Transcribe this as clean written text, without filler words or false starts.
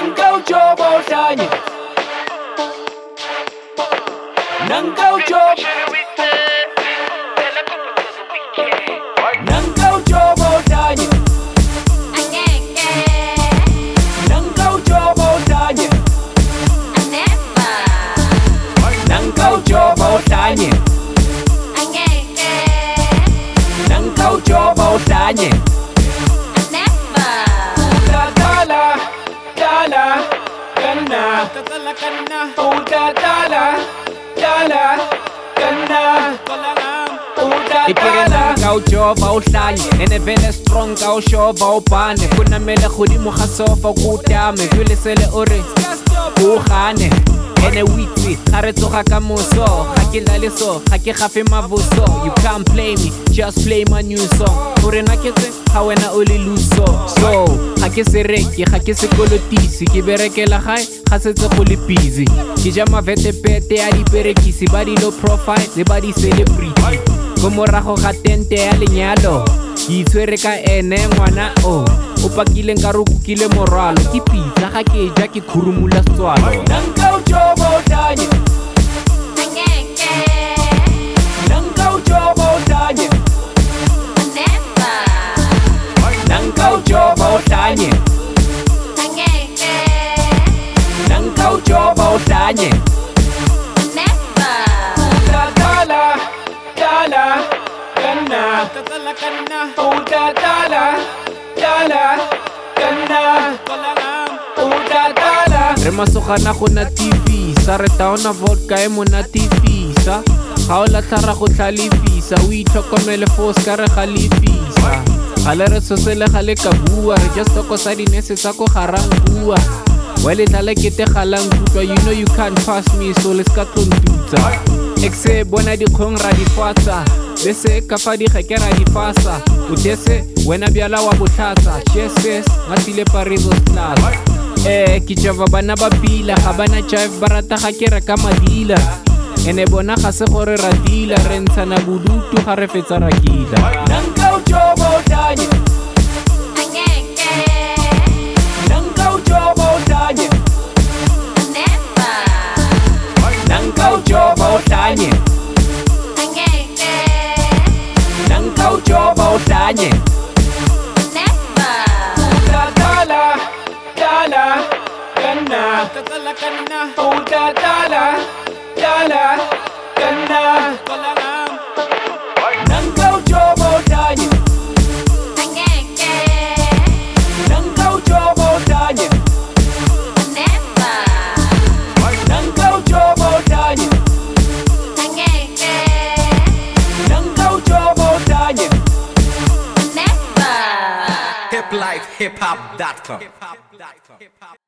Nangau jobo tanya. Nangau jobo. Nangau jobo tanya. Nangau jobo tanya. Nangau jobo tanya. Nangau jobo tanya. Ikirena kau joba uhlanye ene vele strong kau shoba ubane kuna mele khudimo khasofa kutame vile sele ore ugane ene witsi khare tsoga ka moso ga ke lale so ga ke gafe mavuso you can't play me just play my new song ore na ketse ga wena o le luso so ga ke se reke ga ke se kolotisi ke berekela gae ga setse go le busy ke ja mavete pete ya diperekisi ba di low profile le ba di celebrity go morago ga tente ya lenyalo ke itshwere ka ene ngwana o pakile nka re kukile morwalo ke pizza ga ke ja ke khurumula setswalo Nangau jobo tanya. Nangau jobo tanya. Nangau jobo tanya. Nangau jobo tanya. Re masogana go na TV sa re taona vodka e mona TV sa ga o latlhara go tlhalefisa o itlhokomele fos ka re ga lefisa ga le re sosele ga le ka bua re just toko sa dinese tsa ko garang bua wele tlale kete galang kutlwa you know you can't pass me so let's ka tlontutsa exe bona dikgong ra difatsa bese ka fa di gekera difasa o tese wena byala wa botlhatsa cheses ngatile parizo slala ke java bana ba pila ga bana jive barata ga ke re ka madila ene bona ga se gore ra dila re ntshana bodutu ga re fetsa ra kila Nangau jobo tanya. Nangau jobo tanya. Nangau jobo tanya. Nangau jobo tanya. Nangau jobo tanya. Nangau jobo tanya. Nangau jobo tanya. Nangau jobo tanya. hiplifehiphop.com